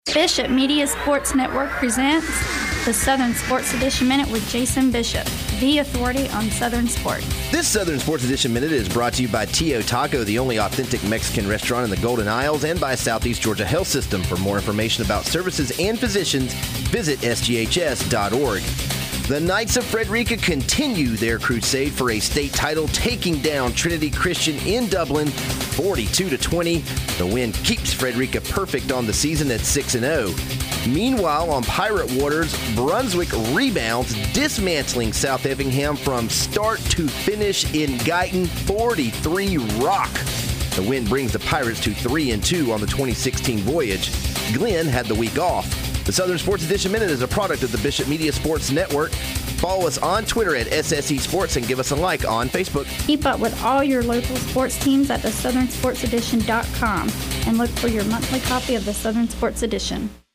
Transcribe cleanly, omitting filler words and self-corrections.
Bishop Media Sports Network presents the Southern Sports Edition Minute with Jason Bishop, the authority on Southern sports. This Southern Sports Edition Minute is brought to you by Tio Taco, the only authentic Mexican restaurant in the Golden Isles, and by Southeast Georgia Health System. For more information about services and physicians, visit sghs.org. The Knights of Frederica continue their crusade for a state title, taking down Trinity Christian in Dublin 42-20. The win keeps Frederica perfect on the season at 6-0. Meanwhile, on Pirate Waters, Brunswick rebounds, dismantling South Effingham from start to finish in Guyton 43 rock. The win brings the Pirates to 3-2 on the 2016 voyage. Glenn had the week off. The Southern Sports Edition Minute is a product of the Bishop Media Sports Network. Follow us on Twitter at SSE Sports and give us a like on Facebook. Keep up with all your local sports teams at thesouthernsportsedition.com and look for your monthly copy of the Southern Sports Edition.